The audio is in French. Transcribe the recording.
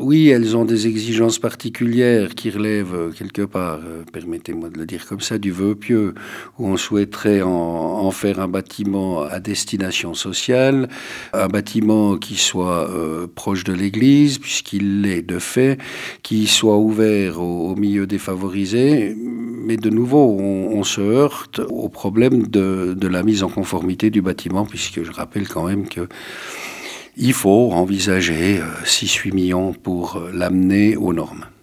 Oui, elles ont des exigences particulières qui relèvent quelque part, permettez-moi de le dire comme ça, du vœu pieux, où on souhaiterait en faire un bâtiment à destination sociale, un bâtiment qui soit proche de l'église, puisqu'il l'est de fait, qui soit ouvert au milieu défavorisé. Mais de nouveau, on se heurte au problème de la mise en conformité du bâtiment, puisque je rappelle quand même que il faut envisager 6-8 millions pour l'amener aux normes.